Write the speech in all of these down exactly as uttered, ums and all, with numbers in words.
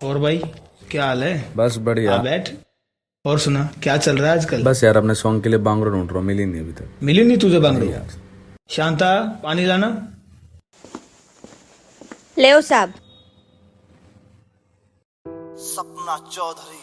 और भाई क्या हाल है? बस बढ़िया। आ बैठ। और सुना क्या चल रहा है आजकल? बस यार अपने सॉन्ग के लिए बांगड़ो ढूंढ रहा हूँ, मिली नहीं अभी तक। मिली नहीं तुझे बांगड़ो? शांता पानी लाना। ले साहब। सपना चौधरी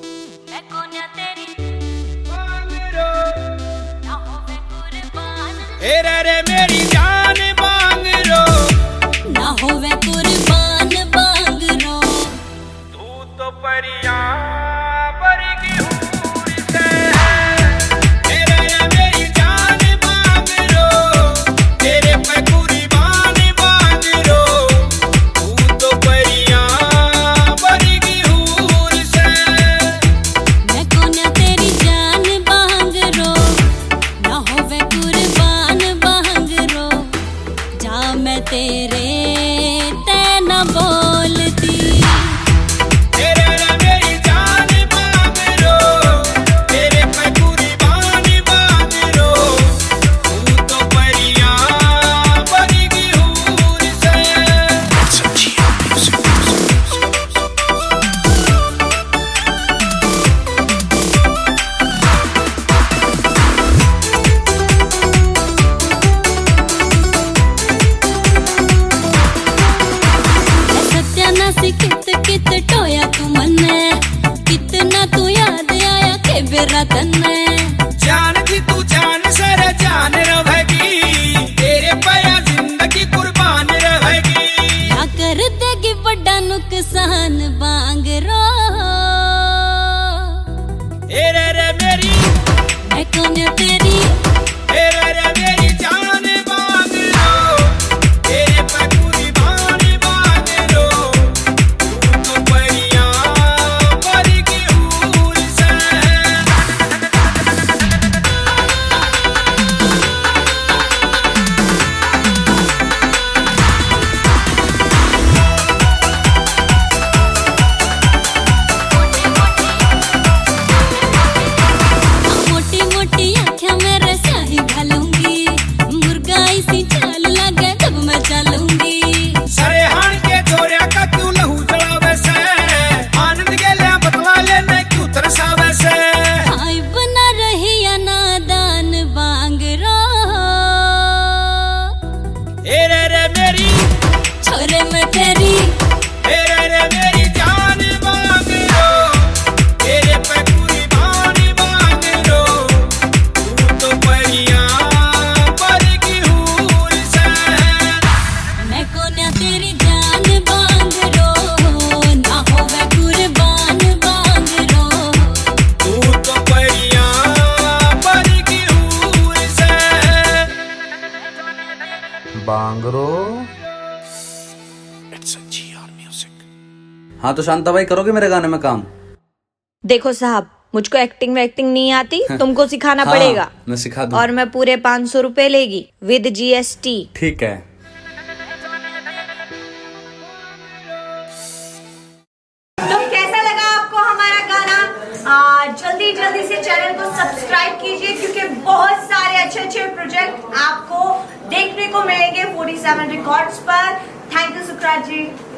रे मेरी जान बांगरो ना होवे कुर्बान बांगरो तू तो परिया परिगी हूर से रे मेरी जान बांगरो तेरे पे कुर्बान बांगरो तू तो परिया परिगी हूर से मैं कोन्या तेरी जान बांगरो ना होवे कुर्बान बांगरो जा मैं तेरे ते न बोलती तेरे मेरी जान बांगरो तेरे पे कुर्बान बांगरो तू तो परिया परिगी हूर से सत्यानाशी कित कित टोया तू मन्ने कितना तू याद आया के बेरा तन्ने जान की तू जान सर जान रहेगी तेरे पया जिंदगी कुर्बान रहेगी क्या कर देगी बड़ा नुकसान बांगरो तेरे रे मेरी मैं कोन्या तेरी तेरे रे मेरी जान बांगरो तेरे पे कुर्बान बांगरो तू तो परिया परिगी हूर से मोटी मोटी आँखें मेरे स्याही घालूंगी मुर्गा इसी चाल लगे जब मैं चलूंगी सरे हाण के छोरिया का क्यों लहू जलावे से आनंद के ले बतवा लेने क्यों तरसावे से हाय बना रही या नादान बांगरो तेरे रे मेरी छोरे मैं तेरी तेरे रे मेरी जान बांगरो तेरे पे कुर्बान बांगरो तू तो परिया परिगी हूर से मैं कोन्या तेरी जान बांगरो ना होवे कुर्बान बांगरो तू तो परिया परिगी हूर से बांगरो। हाँ तो शांता भाई करोगे मेरे गाने में काम? देखो साहब, मुझको एक्टिंग वैक्टिंग नहीं आती, तुमको सिखाना हाँ, पड़ेगा। मैं सिखा दूँ। और मैं पूरे पाँच सौ रुपए लेगी विद जीएसटी। ठीक है। तो कैसा लगा आपको हमारा गाना? आ, जल्दी जल्दी से चैनल को सब्सक्राइब कीजिए क्योंकि बहुत सारे अच्छे अच्छे प्रोजेक्ट आपको देखने को मिलेंगे फोर्टी सेवन रिकॉर्ड्स पर। Thank you Sukhraj ji.